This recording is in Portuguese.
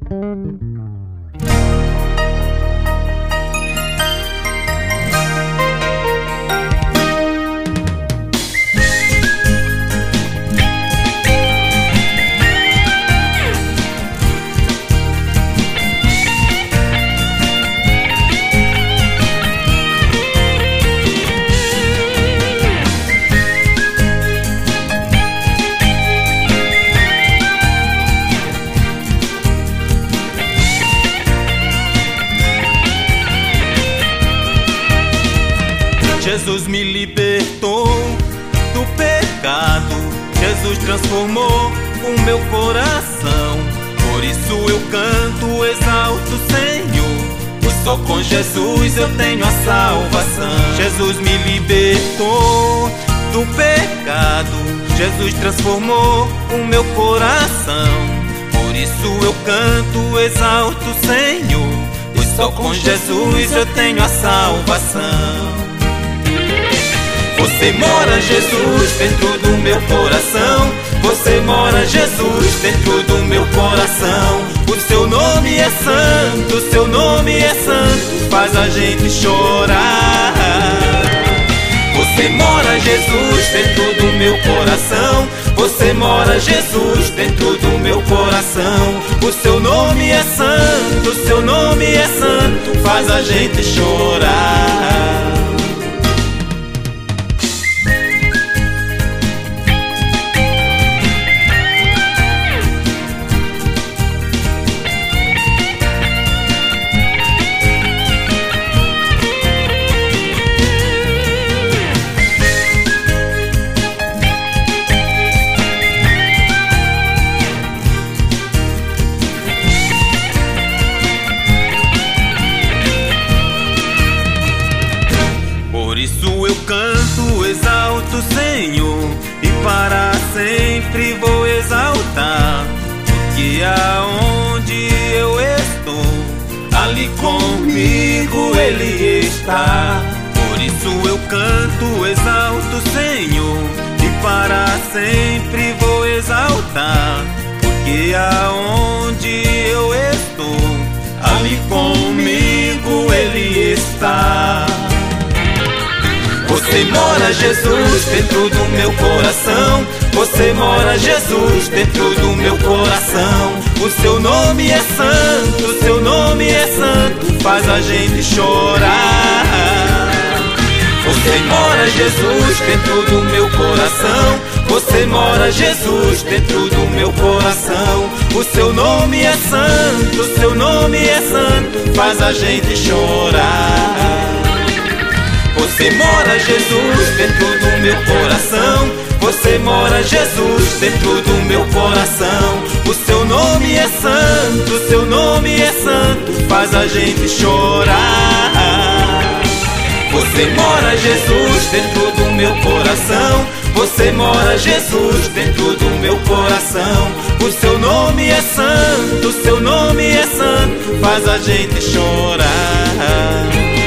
Jesus me libertou do pecado, Jesus transformou o meu coração. Por isso eu canto, exalto o Senhor, pois só com Jesus eu tenho a salvação. Jesus me libertou do pecado, Jesus transformou o meu coração. Por isso eu canto, exalto o Senhor, pois só com Jesus eu tenho a salvação. Você mora, Jesus, dentro do meu coração. Você mora, Jesus, dentro do meu coração. O seu nome é santo, o seu nome é santo, faz a gente chorar. Você mora, Jesus, dentro do meu coração. Você mora, Jesus, dentro do meu coração. O seu nome é santo, o seu nome é santo, faz a gente chorar. Por isso eu canto, exalto o Senhor, e para sempre vou exaltar, porque aonde eu estou, ali comigo Ele está. Por isso eu canto, exalto o Senhor, e para sempre vou exaltar, porque aonde eu estou, ali comigo Ele está. Você mora, Jesus, dentro do meu coração. Você mora, Jesus, dentro do meu coração. O seu nome é santo, o seu nome é santo, faz a gente chorar. Você mora, Jesus, dentro do meu coração. Você mora, Jesus, dentro do meu coração. O seu nome é santo, o seu nome é santo, faz a gente chorar. Você mora, Jesus, dentro do meu coração. Você mora, Jesus, dentro do meu coração. O seu nome é santo, o seu nome é santo, faz a gente chorar. Você mora, Jesus, dentro do meu coração. Você mora, Jesus, dentro do meu coração. O seu nome é santo, o seu nome é santo, faz a gente chorar.